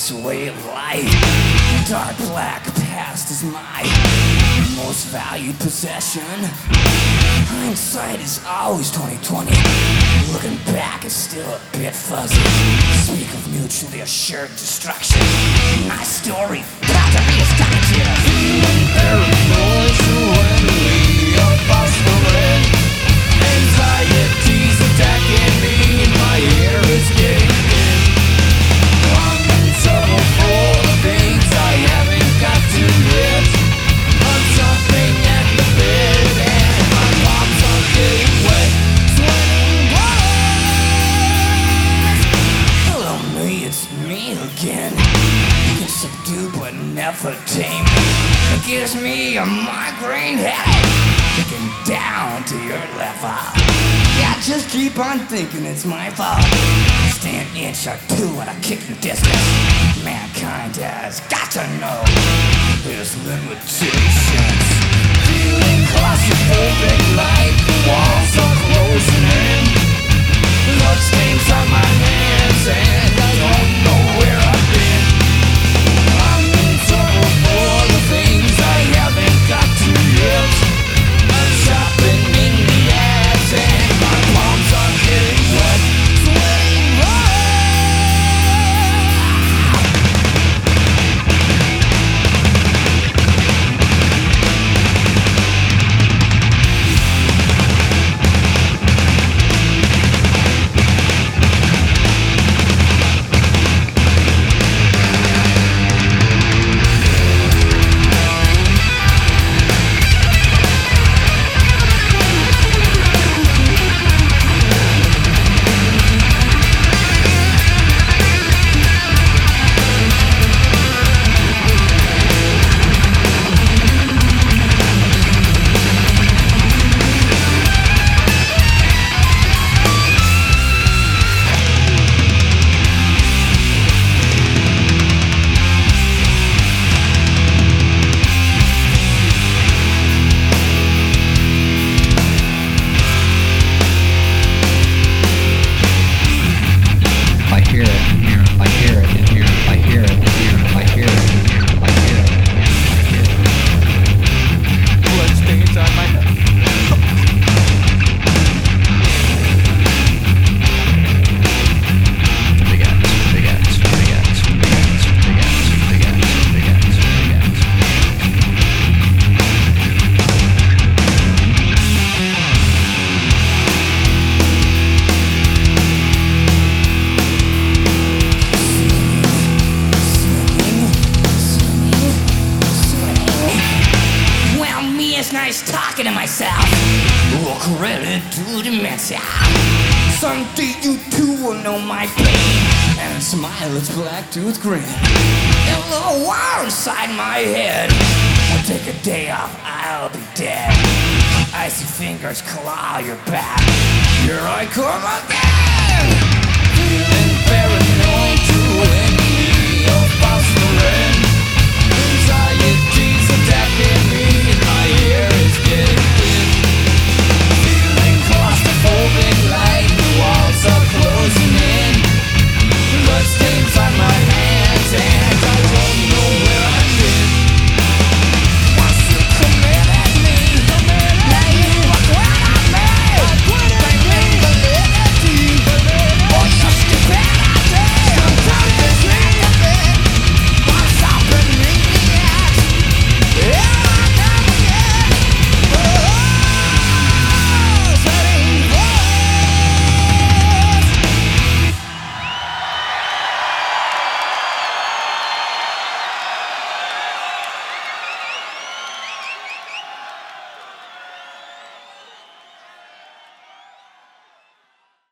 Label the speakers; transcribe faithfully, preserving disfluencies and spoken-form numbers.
Speaker 1: life's a way of life. Dark black past is my most valued possession. Hindsight is always twenty twenty. Looking back is still a bit fuzzy. Speak of mutually assured destruction. My story about to be a strategy. Paranoid, surrendering, a phosphorus. Anxiety's attacking me, and my hair is getting thin. I'm in trouble for the things I haven't got to admit. I'm jumping at the bed, and my palms are getting wet. Sweating blood. Hello, me, it's me again. You can subdue but never tame me. It gives me a migraine headache. Thinking down to your level. Yeah, just keep on thinking it's my fault. Stay an inch or two when I kick the distance. Mankind has got to know there's limitations. Feeling claustrophobic like the walls are closing in. Bloodstains on my hands and I don't know where I've been. I'm in trouble for the things I haven't got to yet. I'm shopping in the ass and my palms are getting wet. Sweating blood. Nice talking to myself. All credit to dementia. Someday you too will know my pain and smile its black tooth grin. A little war inside my head. I'll take a day off, I'll be dead. Icy fingers claw your back. Here I come again.